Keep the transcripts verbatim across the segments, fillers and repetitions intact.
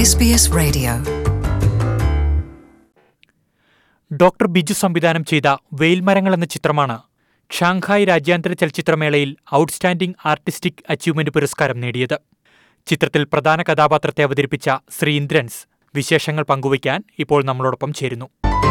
S B S Radio. Doctor Biju സംവിധാനം ചെയ്ത വെയിൽമരങ്ങൾ എന്ന ചിത്രമാണ് ഷാങ്ഹായ് രാജ്യാന്തര ചലച്ചിത്രമേളയിൽ ഔട്ട്സ്റ്റാൻഡിംഗ് ആർട്ടിസ്റ്റിക് അച്ചീവ്മെന്റ് പുരസ്കാരം നേടിയത്. ചിത്രത്തിൽ പ്രധാന കഥാപാത്രത്തെ അവതരിപ്പിച്ച ശ്രീ ഇന്ദ്രൻസ് വിശേഷങ്ങൾ പങ്കുവയ്ക്കാൻ ഇപ്പോൾ നമ്മളോടൊപ്പം ചേരുന്നു.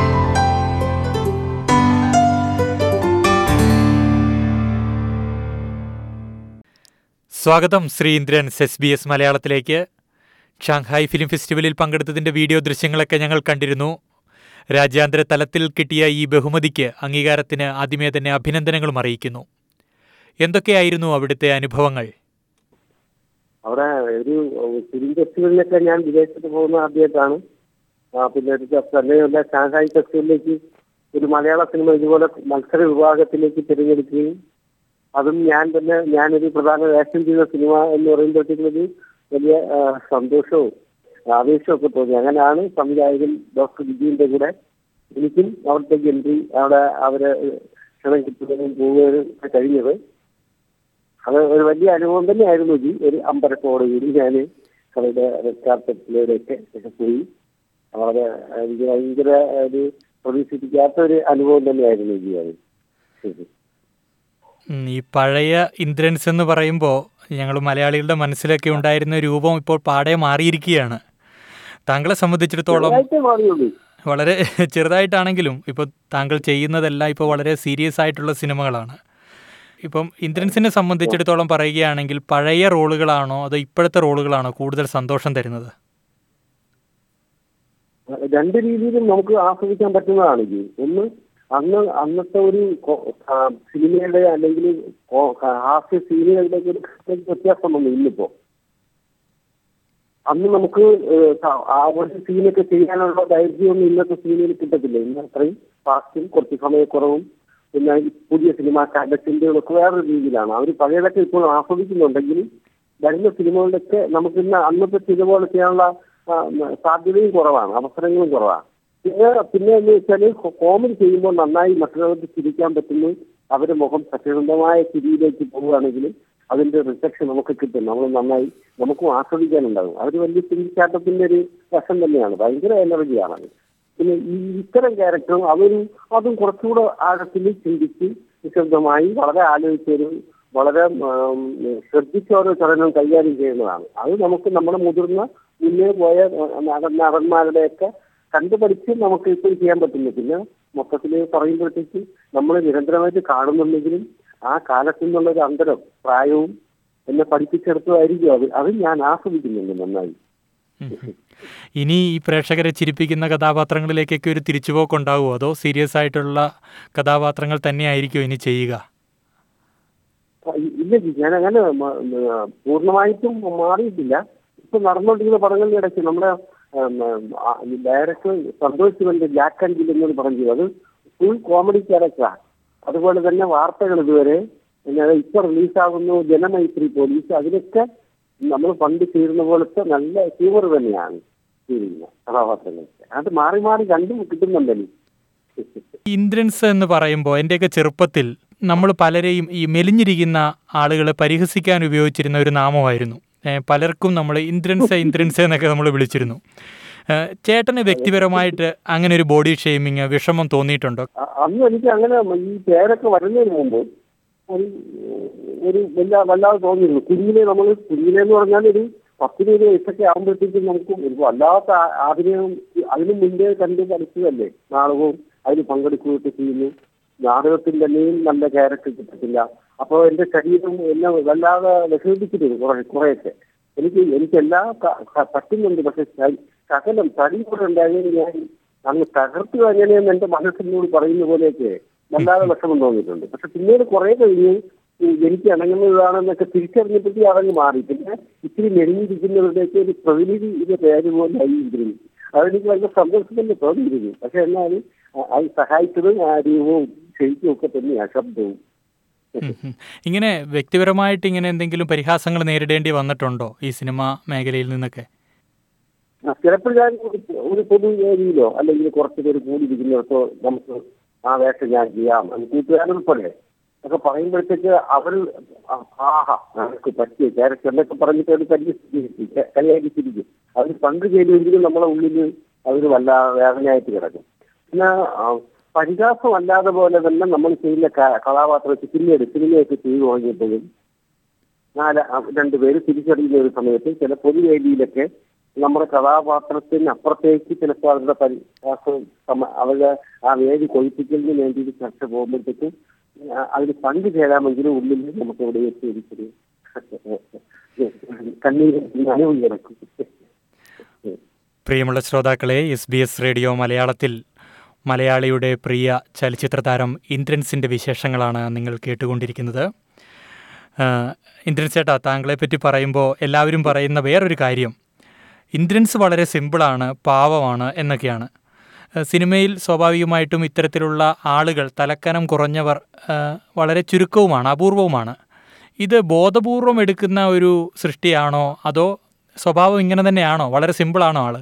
സ്വാഗതം Shri Indrans S B S മലയാളത്തിലേക്ക്. ഷാങ്ഹായ് ഫിലിം ഫെസ്റ്റിവലിൽ പങ്കെടുത്തതിന്റെ വീഡിയോ ദൃശ്യങ്ങളൊക്കെ ഞങ്ങൾ കണ്ടിരുന്നു. രാജ്യാന്തര തലത്തിൽ കിട്ടിയ ഈ ബഹുമതിക്ക്, അംഗീകാരത്തിന് ആദ്യമേ തന്നെ അഭിനന്ദനങ്ങളും അറിയിക്കുന്നു. എന്തൊക്കെയായിരുന്നു അവിടുത്തെ അനുഭവങ്ങൾ? അവിടെ ഒരു ഫിലിം ഫെസ്റ്റിവലിനൊക്കെ ഞാൻ വിദേശത്ത് പോകുന്ന ആദ്യമായിട്ടാണ്. പിന്നെ തന്നെയല്ല, ഷാങ്ഹായ് ഫെസ്റ്റിവലിലേക്ക് ഒരു മലയാള സിനിമ ഇതുപോലെ മത്സര വിഭാഗത്തിലേക്ക് തിരഞ്ഞെടുക്കുകയും അതും ഞാൻ തന്നെ ഞാനൊരു പ്രധാന വേഷം ചെയ്ത സിനിമ എന്ന് പറയുമ്പോഴത്തേക്കൊരു വലിയ സന്തോഷവും ആവേശവും ഒക്കെ തോന്നി. അങ്ങനെയാണ് സംവിധായകൻ ഡോക്ടർ ബിജുവിന്റെ കൂടെ എനിക്കും അവിടത്തേക്ക് എൻട്രി, അവിടെ അവരെ ക്ഷണം കിട്ടുകയും പോവുകയും കഴിഞ്ഞത്. അത് ഒരു വലിയ അനുഭവം തന്നെയായിരുന്നു. ജി ഒരു അമ്പരത്തോട് കൂടി ഞാൻ അവരുടെ റെഡ് കാർപ്പറ്റിലൂടെയൊക്കെ ഒക്കെ പോയി. വളരെ എനിക്ക് ഭയങ്കര ഒരു പ്രതീക്ഷിക്കാത്ത ഒരു അനുഭവം തന്നെയായിരുന്നു ജി അത്. ശരി. ഈ പഴയ ഇന്ദ്രൻസ് എന്ന് പറയുമ്പോൾ ഞങ്ങൾ മലയാളികളുടെ മനസ്സിലൊക്കെ ഉണ്ടായിരുന്ന രൂപം ഇപ്പോൾ പാടെ മാറിയിരിക്കുകയാണ്. താങ്കളെ സംബന്ധിച്ചിടത്തോളം വളരെ ചെറുതായിട്ടാണെങ്കിലും ഇപ്പോൾ താങ്കൾ ചെയ്യുന്നതെല്ലാം ഇപ്പോൾ വളരെ സീരിയസ് ആയിട്ടുള്ള സിനിമകളാണ്. ഇപ്പം ഇന്ദ്രൻസിനെ സംബന്ധിച്ചിടത്തോളം പറയുകയാണെങ്കിൽ പഴയ റോളുകളാണോ അതോ ഇപ്പോഴത്തെ റോളുകളാണോ കൂടുതൽ സന്തോഷം തരുന്നത്? രണ്ട് രീതിയിലും നമുക്ക് ആസ്വദിക്കാൻ പറ്റുന്നതാണ് ഇത്. ഒന്ന്, അന്ന് അന്നത്തെ ഒരു സിനിമയുടെ അല്ലെങ്കിൽ ഹാസ്യ സീനുകളുടെ ഒരു വ്യത്യാസം വന്നു. ഇന്നിപ്പോ അന്ന് നമുക്ക് ആ ഒരു സീനൊക്കെ ചെയ്യാനുള്ള ദൈർഘ്യമൊന്നും ഇന്നത്തെ സിനിമയിൽ കിട്ടത്തില്ല. ഇന്ന് അത്രയും ഫാസ്റ്റും കുറച്ച് സമയക്കുറവും പിന്നെ പുതിയ സിനിമാക്കാരുടെ ചിന്തകളൊക്കെ വേറൊരു രീതിയിലാണ്. അവർ പഴയതൊക്കെ ഇപ്പോൾ ആസ്വദിക്കുന്നുണ്ടെങ്കിലും വരുന്ന സിനിമകളിലൊക്കെ നമുക്ക് ഇന്ന് അന്നത്തെ സിനിമ പോലെ ചെയ്യാനുള്ള സാധ്യതയും കുറവാണ്, അവസരങ്ങളും കുറവാണ്. പിന്നെ പിന്നെ എന്ന് വെച്ചാൽ കോമഡി ചെയ്യുമ്പോൾ നന്നായി മറ്റുള്ളവർക്ക് ചിരിക്കാൻ പറ്റുന്നു. അവരുടെ മുഖം സത്യസന്ധമായ ചിരിയിലേക്ക് പോവുകയാണെങ്കിൽ അതിന്റെ റിഫ്ലക്ഷൻ നമുക്ക് കിട്ടും. നമ്മൾ നന്നായി നമുക്കും ആസ്വദിക്കാനുണ്ടാകും. അവർ വലിയ ചിരിച്ചാട്ടത്തിന്റെ ഒരു വശം തന്നെയാണ്, ഭയങ്കര എനർജിയാണ്. പിന്നെ ഈ ഇത്തരം ക്യാരക്ടറും അതൊരു അതും കുറച്ചുകൂടെ ആഴത്തിൽ ചിന്തിച്ച് നിശബ്ദമായി വളരെ ആലോചിച്ചൊരു വളരെ ശ്രദ്ധിച്ച ഓരോ ചലനം കൈകാര്യം ചെയ്യുന്നതാണ്. അത് നമുക്ക് നമ്മുടെ മുതിർന്ന മുന്നേ പോയ നടന്മാരുടെയൊക്കെ കണ്ടുപഠിച്ച് നമുക്ക് ഇപ്പോൾ ചെയ്യാൻ പറ്റുന്നു. പിന്നെ മൊത്തത്തിൽ പറയുമ്പോഴത്തേക്ക് നമ്മൾ നിരന്തരമായിട്ട് കാണുന്നുണ്ടെങ്കിലും ആ കാലത്തു നിന്നുള്ളൊരു അന്തരം പ്രായവും എന്നെ പഠിപ്പിച്ചെടുത്തതായിരിക്കും. അത് അത് ഞാൻ ആസ്വദിക്കുന്നുണ്ട് നന്നായി. ഇനി ഈ പ്രേക്ഷകരെ ചിരിപ്പിക്കുന്ന കഥാപാത്രങ്ങളിലേക്കൊക്കെ ഒരു തിരിച്ചുപോക്ക് ഉണ്ടാവുമോ അതോ സീരിയസ് ആയിട്ടുള്ള കഥാപാത്രങ്ങൾ തന്നെയായിരിക്കും ഇനി ചെയ്യുക? ഇല്ല, ഞാൻ അങ്ങനെ പൂർണ്ണമായിട്ടും മാറിയിട്ടില്ല. ഇപ്പൊ നടന്നുകൊണ്ടിരിക്കുന്ന പടങ്ങളുടെ ഇടയ്ക്ക് നമ്മുടെ ഡയറക്ടർ സന്തോഷ് ശിവന്റെ ബ്ലാക്ക് ആൻഡ് ഗിൽ എന്നൊരു പടം ചെയ്തു. അത് ഫുൾ കോമഡി ക്യാരക്ടറാണ്. അതുപോലെ തന്നെ വാർത്തകൾ ഇതുവരെ ഇപ്പൊ റിലീസാകുന്നു ജനമൈത്രി പോലീസ്, അതിലൊക്കെ നമ്മൾ പണ്ട് ചെയ്യുന്ന പോലത്തെ നല്ല ഹ്യൂമർ തന്നെയാണ് ചെയ്യുന്ന കഥാപാത്രങ്ങൾക്ക്. അത് മാറി മാറി രണ്ടും കിട്ടുന്നുണ്ടല്ലോ. ഇന്ദ്രൻസ് എന്ന് പറയുമ്പോൾ എൻ്റെയൊക്കെ ചെറുപ്പത്തിൽ നമ്മൾ പലരെയും ഈ മെലിഞ്ഞിരിക്കുന്ന ആളുകളെ പരിഹസിക്കാൻ ഉപയോഗിച്ചിരുന്ന ഒരു നാമമായിരുന്നു. പലർക്കും നമ്മൾ ഇന്ദ്രൻസ് ഇന്ദ്രൻസ് എന്നൊക്കെ നമ്മൾ വിളിച്ചിരുന്നു. ചേട്ടന് വ്യക്തിപരമായിട്ട് അങ്ങനെ ഒരു ബോഡി ഷെയ്മിങ് വിഷമം തോന്നിയിട്ടുണ്ടോ? അന്ന് എനിക്ക് അങ്ങനെ ഈ പേരൊക്കെ വരുന്നതിന് മുമ്പ് ഒരു വല്ല വല്ലാതെ തോന്നിയിരുന്നു. കുഞ്ഞിലെ നമ്മൾ കുഞ്ഞിലെന്ന് പറഞ്ഞാൽ ഒരു പത്തിരുപത് വയസ്സൊക്കെ ആകുമ്പോഴത്തേക്കും നമുക്ക് ഒരു വല്ലാത്ത അഭിനയം അതിന് മുന്നേ കണ്ട് പഠിച്ചതല്ലേ. നാടകവും അതിൽ പങ്കെടുക്കുകയൊക്കെ ചെയ്യുന്നു. നാടകത്തിൽ തന്നെയും നല്ല ക്യാരക്ടർ കിട്ടത്തില്ല. അപ്പോൾ എന്റെ ശരീരം എന്നെ വല്ലാതെ വിഷമിപ്പിച്ചിട്ടുണ്ട് കുറെ കുറെയൊക്കെ. എനിക്ക് എനിക്കെല്ലാ പറ്റുന്നുണ്ട്, പക്ഷെ ശകലം തടി കൂടെ ഉണ്ടായെങ്കിൽ ഞാൻ അങ്ങ് തകർത്തുക എങ്ങനെയെന്ന് എന്റെ മനസ്സിനോട് പറയുന്ന പോലെയൊക്കെ വല്ലാതെ വിഷമം തോന്നിയിട്ടുണ്ട്. പക്ഷെ പിന്നീട് കുറെ കഴിഞ്ഞ് എനിക്ക് ഇണങ്ങുന്നതാണെന്നൊക്കെ തിരിച്ചറിഞ്ഞപ്പോഴത്തേ അതങ്ങ് മാറി. പിന്നെ ഇത്തിരി മെലിഞ്ഞിരിക്കുന്നവരുടെയൊക്കെ ഒരു പ്രതിനിധി ഇത് പേര് പോലെ ആയിരുന്നു. അതെനിക്ക് ഭയങ്കര സന്തോഷം തന്നെ തോന്നിയിരുന്നു. പക്ഷെ എന്നാലും അത് സഹായിച്ചതും ആ രൂപവും ശരിക്കും ഒക്കെ തന്നെയാണ്, ശബ്ദവും. ഇങ്ങനെ വ്യക്തിപരമായിട്ട് ഇങ്ങനെ എന്തെങ്കിലും പരിഹാസങ്ങൾ നേരിടേണ്ടി വന്നിട്ടുണ്ടോ ഈ സിനിമാ മേഖലയിൽ നിന്നൊക്കെ? ചിലപ്പോൾ ഞാൻ ഒരു പൊതു ഏരിയയിലോ അല്ലെങ്കിൽ കുറച്ച് പേര് കൂടിയിരിക്കുന്നിടത്തോ നമുക്ക് ആ വേഷം ഞാൻ ചെയ്യാം, കൂട്ടുകാരുൾപ്പെടെ ഒക്കെ പറയുമ്പോഴത്തേക്ക് അവർ ആഹാ നമുക്ക് പറ്റിയ ക്യാരക്ടർ എന്നൊക്കെ പറഞ്ഞിട്ട് അവർ പരിചയിച്ചിരിക്കും, കളിയാക്കിച്ചിരിക്കും. അവർ പങ്ക് ചെയ്തെങ്കിലും നമ്മളെ ഉള്ളിൽ അവർ വല്ല വേദനയായിട്ട് കിടക്കും. പിന്നെ പരിഹാസമല്ലാതെ പോലെ തന്നെ നമ്മൾ ചെയ്യുന്ന കഥാപാത്രത്തിൽ പിന്നീട് സിനിമയൊക്കെ ചെയ്തു തുടങ്ങിയപ്പോഴും നാല് രണ്ടുപേര് തിരിച്ചറിയുന്ന ഒരു സമയത്ത് ചില പൊതുവേദിയിലൊക്കെ നമ്മുടെ കഥാപാത്രത്തിന് അപ്പുറത്തേക്ക് ചിലപ്പോൾ അവരുടെ പരിഹാസം അവരുടെ ആ വേദി കൊഴിപ്പിക്കുന്നതിന് വേണ്ടി ചർച്ച പോകുമ്പോഴത്തേക്കും അതിന് പങ്ക് ചേരാമെങ്കിലും ഉള്ളിൽ നമുക്ക് ഇവിടെ എത്തിയിരിക്കുന്നു കണ്ണീര് നനവ് കിടക്കും. പ്രിയമുള്ള ശ്രോതാക്കളെ, എസ് ബി എസ് റേഡിയോ മലയാളത്തിൽ മലയാളിയുടെ പ്രിയ ചലച്ചിത്ര താരം ഇന്ദ്രൻസിൻ്റെ വിശേഷങ്ങളാണ് നിങ്ങൾ കേട്ടുകൊണ്ടിരിക്കുന്നത്. ഇന്ദ്രൻസ് ചേട്ടാ, താങ്കളെപ്പറ്റി പറയുമ്പോൾ എല്ലാവരും പറയുന്ന വേറൊരു കാര്യം ഇന്ദ്രൻസ് വളരെ സിമ്പിളാണ്, പാവമാണ് എന്നൊക്കെയാണ്. സിനിമയിൽ സ്വാഭാവികമായിട്ടും ഇത്തരത്തിലുള്ള ആളുകൾ, തലക്കനം കുറഞ്ഞവർ വളരെ ചുരുക്കവുമാണ്, അപൂർവവുമാണ്. ഇത് ബോധപൂർവം എടുക്കുന്ന ഒരു സൃഷ്ടിയാണോ അതോ സ്വഭാവം ഇങ്ങനെ തന്നെയാണോ? വളരെ സിമ്പിളാണോ ആള്?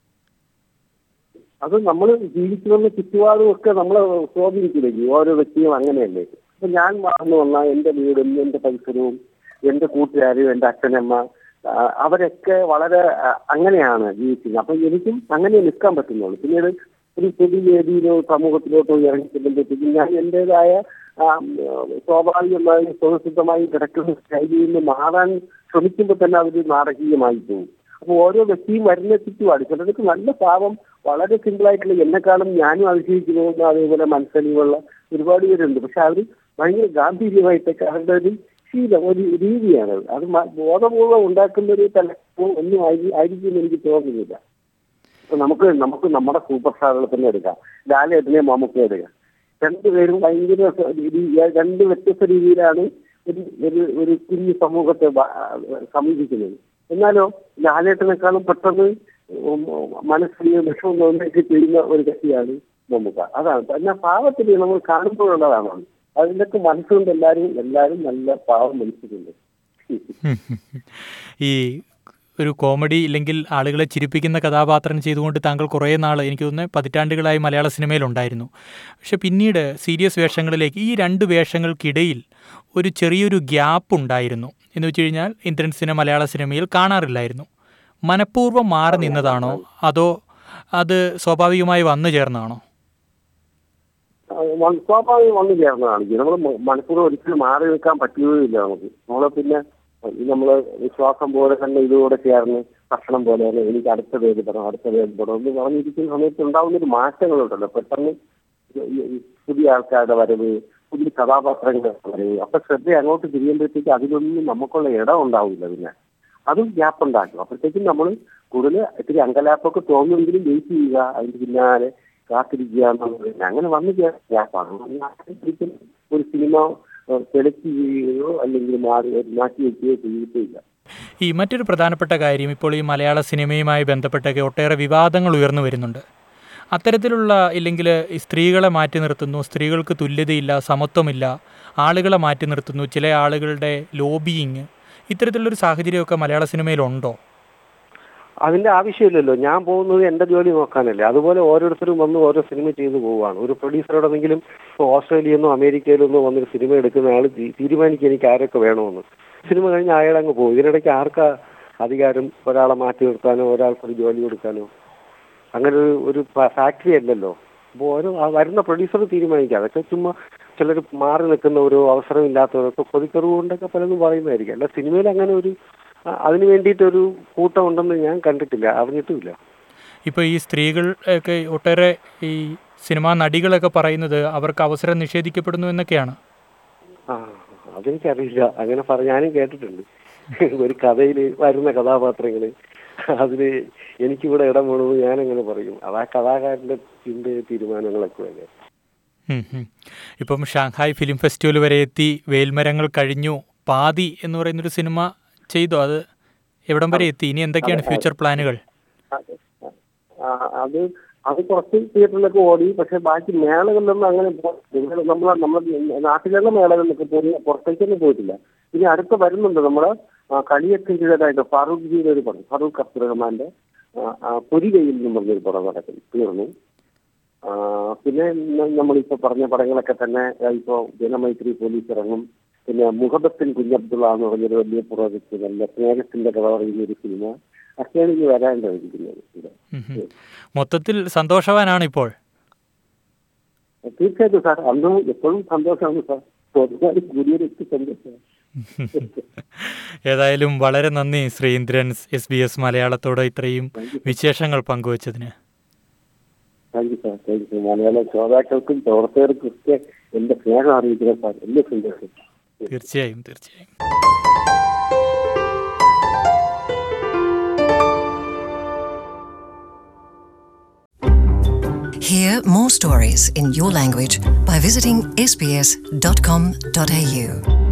അത് നമ്മൾ ജീവിച്ചു വന്ന ചുറ്റുപാടും ഒക്കെ നമ്മളെ സ്വാധീനിക്കില്ലേ, ഓരോ വ്യക്തിയും അങ്ങനെയല്ലേ. അപ്പൊ ഞാൻ വളർന്നു വന്ന എന്റെ വീടും എന്റെ പരിസരവും എന്റെ കൂട്ടുകാരും എന്റെ അച്ഛനമ്മ അവരൊക്കെ വളരെ അങ്ങനെയാണ് ജീവിക്കുന്നത്. അപ്പൊ എനിക്കും അങ്ങനെ നിൽക്കാൻ പറ്റുന്നുള്ളൂ. പിന്നീട് ഒരു പൊതുവേദിയിലോ സമൂഹത്തിലോട്ടോ ഇറങ്ങിച്ചെല്ലുമ്പോഴത്തേക്കും ഞാൻ എന്റേതായ സ്വാഭാവികമായി സ്വതസിദ്ധമായി കിടക്കുന്ന ശൈലിയിൽ നിന്ന് മാറാൻ ശ്രമിക്കുമ്പോൾ തന്നെ അവർ നാടകീയമായി പോകും. അപ്പോൾ ഓരോ വ്യക്തിയും വരുന്ന ചുറ്റുപാട് ചിലർക്ക് നല്ല പാവം വളരെ സിമ്പിളായിട്ടുള്ള എന്നെക്കാളും ഞാനും അതിശയിച്ചു പോകുന്ന അതേപോലെ മനസ്സലിവുള്ള ഒരുപാട് പേരുണ്ട്. പക്ഷെ അവർ ഭയങ്കര ഗാംഭീര്യമായിട്ടൊക്കെ അവരുടെ ഒരു ശീലം, ഒരു രീതിയാണ്. അത് ബോധപൂർവ്വം ഉണ്ടാക്കുന്ന ഒരു തലവും ഒന്നും ആയിരിക്കും എനിക്ക് തോന്നുന്നില്ല. അപ്പൊ നമുക്ക് നമുക്ക് നമ്മുടെ സൂപ്പർ സ്റ്റാറുകളെ തന്നെ എടുക്കാം, ലാലേട്ടനെ മമ്മൂക്ക എടുക്കാം. രണ്ടുപേരും ഭയങ്കര രണ്ട് വ്യത്യസ്ത രീതിയിലാണ് ഒരു ഒരു ഒരു കുഞ്ഞു സമൂഹത്തെ സമീപിക്കുന്നത്. എന്നാലോ ലാലേട്ടനേക്കാളും പെട്ടെന്ന് മനസ്സിൽ വിഷമം തോന്നിയൊക്കെ ചെയ്യുന്ന ഒരു വ്യക്തിയാണ് മമ്മൂക്ക. അതാണ് എന്നാൽ പാവത്തിൽ നമ്മൾ കാണുമ്പോഴുള്ളതാണ്. അതിൻ്റെയൊക്കെ മനസ്സുകൊണ്ട് എല്ലാവരും എല്ലാവരും നല്ല പാവം മനുഷ്യരുണ്ട്. ഈ ഒരു കോമഡി ഇല്ലെങ്കിൽ ആളുകളെ ചിരിപ്പിക്കുന്ന കഥാപാത്രം ചെയ്തുകൊണ്ട് താങ്കൾ കുറേ നാൾ, എനിക്ക് തോന്നുന്നു പതിറ്റാണ്ടുകളായി മലയാള സിനിമയിലുണ്ടായിരുന്നു. പക്ഷെ പിന്നീട് സീരിയസ് വേഷങ്ങളിലേക്ക്, ഈ രണ്ട് വേഷങ്ങൾക്കിടയിൽ ഒരു ചെറിയൊരു ഗ്യാപ്പ് ഉണ്ടായിരുന്നു. എന്ന് വെച്ച് കഴിഞ്ഞാൽ ഇന്ദ്രൻസിനെ മലയാള സിനിമയിൽ കാണാറില്ലായിരുന്നു. മനഃപൂർവ്വം മാറി നിന്നതാണോ അതോ അത് സ്വാഭാവികമായി വന്നു ചേർന്നതാണോ? സ്വാഭാവികം വന്നു ചേർന്നതാണ്. നമ്മൾ മനഃപൂർവ്വം ഒരിക്കലും മാറി നിൽക്കാൻ പറ്റുകയില്ല നമുക്ക്. നമ്മളെ പിന്നെ നമ്മള് വിശ്വാസം പോലെ തന്നെ ഇതുകൂടെ ചേർന്ന് ഭക്ഷണം പോലെ തന്നെ എനിക്ക് അടുത്ത പേര് പെടണം അടുത്ത പേര് പെടണം എന്ന് പറഞ്ഞിരിക്കുന്ന സമയത്ത് ഉണ്ടാവുന്നൊരു മാറ്റങ്ങളുണ്ടല്ലോ. പെട്ടെന്ന് പുതിയ ആൾക്കാരുടെ വരവ്, പുതിയ കഥാപാത്രങ്ങളുടെ വരവ്, അപ്പൊ ശ്രദ്ധ അങ്ങോട്ട് തിരിയുമ്പോഴത്തേക്ക് അതിലൊന്നും നമുക്കുള്ള ഇടം ഉണ്ടാവില്ല. പിന്നെ അതും ഗ്യാപ്പ് ഉണ്ടാക്കും. അപ്പോഴത്തേക്കും നമ്മൾ കൂടുതൽ ഇത്തിരി അങ്കലാപ്പൊക്കെ തോന്നുമെങ്കിലും വെയിറ്റ് ചെയ്യുക, അതിന്റെ പിന്നാലെ കാത്തിരിക്കുക എന്നുള്ളത് അങ്ങനെ വന്നു ചേർന്ന ഗ്യാപ്പാണ്. ഒരു സിനിമ സെലക്ട് ചെയ്യുകയോ അല്ലെങ്കിൽ മാറി മാറ്റി വയ്ക്കുകയോ ചെയ്തിട്ടില്ല. ഈ മറ്റൊരു പ്രധാനപ്പെട്ട കാര്യം, ഇപ്പോൾ ഈ മലയാള സിനിമയുമായി ബന്ധപ്പെട്ടൊക്കെ ഒട്ടേറെ വിവാദങ്ങൾ ഉയർന്നു വരുന്നുണ്ട്. അത്തരത്തിലുള്ള ഇല്ലെങ്കിൽ സ്ത്രീകളെ മാറ്റി നിർത്തുന്നു, സ്ത്രീകൾക്ക് തുല്യതയില്ല, സമത്വമില്ല, ആളുകളെ മാറ്റി നിർത്തുന്നു, ചില ആളുകളുടെ ലോബിയിങ്, ഇത്തരത്തിലുള്ളൊരു സാഹചര്യമൊക്കെ മലയാള സിനിമയിലുണ്ടോ? അതിന്റെ ആവശ്യമില്ലല്ലോ. ഞാൻ പോകുന്നത് എന്റെ ജോലി നോക്കാനല്ലേ. അതുപോലെ ഓരോരുത്തരും വന്ന് ഓരോ സിനിമ ചെയ്തു പോവുകയാണ്. ഒരു പ്രൊഡ്യൂസറോടെങ്കിലും ഇപ്പോൾ ഓസ്ട്രേലിയയിൽ നിന്നോ അമേരിക്കയിൽ നിന്നോ വന്നൊരു സിനിമ എടുക്കുന്ന ആൾ തീരുമാനിക്കുക എനിക്ക് ആരൊക്കെ വേണമെന്ന്. സിനിമ കഴിഞ്ഞ് അയാളങ്ങ് പോകും. ഇതിനിടയ്ക്ക് ആർക്കാ അധികാരം ഒരാളെ മാറ്റി നിർത്താനോ ഒരാൾക്കൊരു ജോലി കൊടുക്കാനോ? അങ്ങനെ ഒരു ഒരു ഫാക്ടറി അല്ലല്ലോ. അപ്പോൾ ഓരോ വരുന്ന പ്രൊഡ്യൂസർ തീരുമാനിക്കുക. അതൊക്കെ ചുമ്മാ ചിലർ മാറി നിൽക്കുന്ന ഒരു അവസരമില്ലാത്തവരൊക്കെ കൊതിക്കറിവ് കൊണ്ടൊക്കെ പലതും പറയുന്നതായിരിക്കും. അല്ല സിനിമയിൽ അങ്ങനെ ഒരു അതിന് വേണ്ടിയിട്ടൊരു കൂട്ടം ഉണ്ടെന്ന് ഞാൻ കണ്ടിട്ടില്ല, അറിഞ്ഞിട്ടുമില്ല. ഇപ്പോൾ ഈ സ്ത്രീകൾ ഒക്കെ ഒട്ടേറെ ഈ സിനിമാ നടികളൊക്കെ പറയുന്നത് അവർക്ക് അവസരം നിഷേധിക്കപ്പെടുന്നു എന്നൊക്കെയാണ്. ആ അതെനിക്കറിയില്ല. അങ്ങനെ പറഞ്ഞാലും കേട്ടിട്ടുണ്ട്. ഒരു കഥയിൽ വരുന്ന കഥാപാത്രങ്ങൾ അതിന് എനിക്കിവിടെ ഇടം വേണമെന്ന് ഞാനങ്ങനെ പറയും. അത് ആ കഥാകാരൻ്റെ ചിന്ത തീരുമാനങ്ങളൊക്കെ വരെ. ഇപ്പം ഷാങ്ഹായ് ഫിലിം ഫെസ്റ്റിവൽ വരെ എത്തി, വേൽമരങ്ങൾ കഴിഞ്ഞു, പാതി എന്ന് പറയുന്നൊരു സിനിമ ചെയ്തോ? അത് എവിടം വരെ എത്തി? ഇനി എന്തൊക്കെയാണ് ഫ്യൂച്ചർ പ്ലാനുകൾ? അത് അത് കുറച്ച് തിയേറ്ററിലൊക്കെ ഓടി. പക്ഷെ ബാക്കി മേളകളിലൊന്നും അങ്ങനെ നമ്മളെ നമ്മുടെ നാട്ടിലുള്ള മേളകളിലൊക്കെ പോയി പുറത്തേക്കൊന്നും പോയിട്ടില്ല. ഇനി അടുത്ത് വരുന്നുണ്ട് നമ്മുടെ കളിയൊക്കെ ചെയ്തതായിട്ട് ഫാറൂഖ് ജിയുടെ ഒരു പടം, ഫാറൂഖ് അബ്ദുറഹ്മാന്റെ പൊരികയിൽ എന്ന് പറഞ്ഞൊരു പടം നടക്കും തീർന്നു. പിന്നെ നമ്മളിപ്പോൾ പറഞ്ഞ പടങ്ങളൊക്കെ തന്നെ ഇപ്പോൾ ജനമൈത്രി പോലീസ് ഇറങ്ങും. പിന്നെ മുഹബത്തിൻ കുഞ്ഞബ്ദുള്ള എന്ന് പറഞ്ഞൊരു വലിയ പ്രോജക്റ്റ്, നല്ല സ്നേഹത്തിന്റെ കഥ പറയുന്ന ഒരു സിനിമ ഒക്കെയാണ് ഇനി വരാൻ കഴിഞ്ഞിരിക്കുന്നത്. മൊത്തത്തിൽ സന്തോഷവാനാണ് ഇപ്പോൾ. തീർച്ചയായിട്ടും സാർ, അന്നും എപ്പോഴും സന്തോഷമാണ് സാർ. ഒരുപാട് കൂടിയൊരു സന്തോഷമാണ്. ഏതായാലും വളരെ നന്ദി Shri Indran S B S മലയാളത്തോട് ഇത്രയും വിശേഷങ്ങൾ പങ്കുവച്ചതിന്. Thank you sir, thank you sir. മലയാള ശ്രോതാക്കൾക്കും പ്രവർത്തകർക്കും ഒക്കെ എന്റെ സ്നേഹം അറിയിക്കണം സാർ. എല്ലാ സന്തോഷം. തീർച്ചയായും തീർച്ചയായും. Hear more stories in your language by visiting s b s dot com dot a u.